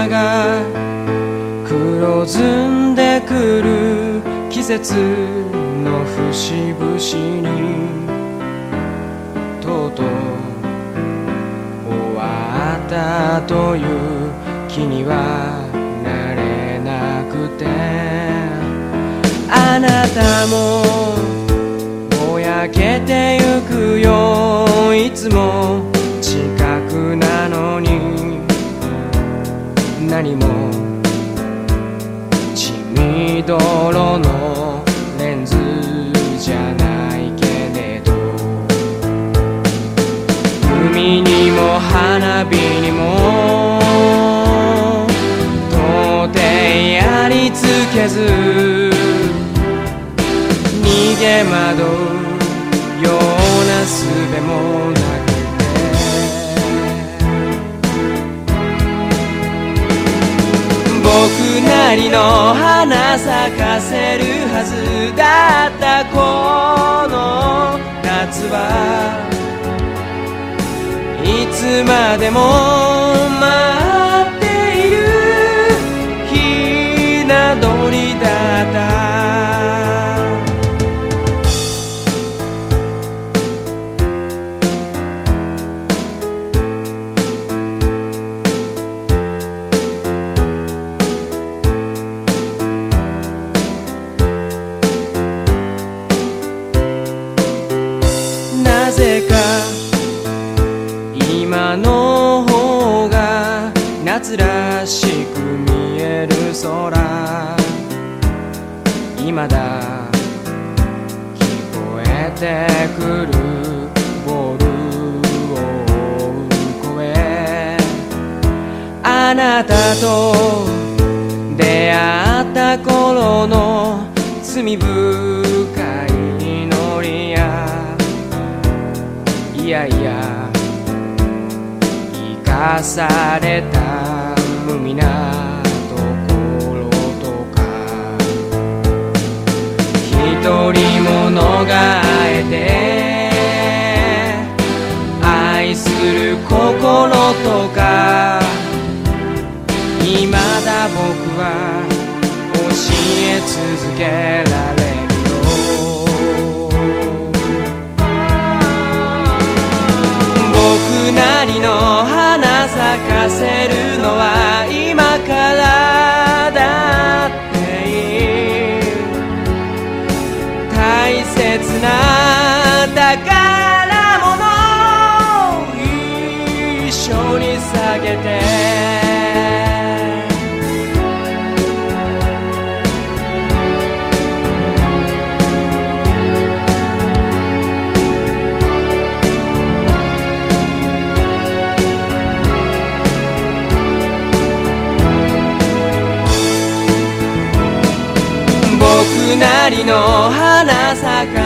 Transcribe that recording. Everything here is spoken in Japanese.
花が黒ずんでくる季節の節々にとうとう終わったという気にはなれなくて、あなたもぼやけてゆくよ、いつも近くなのに何も血みどろのレンズじゃないけれど、海にも花火にも到底やりつけず逃げ惑うような術もなくて、僕なりの花咲かせるはずだったこの夏はいつまでも待っているひな鳥だった。なぜか今の方が夏らしく見える空、今だ聞こえてくるボールを追う声、あなたと出会った頃の罪深い祈りや、いやいや生かされた無味なところとか、一人者があえて愛する心とか、未だ僕は教え続けられるよ。僕なりの花咲かせるのは今からだっていい、大切な宝物一緒に下げて、僕なりの花咲か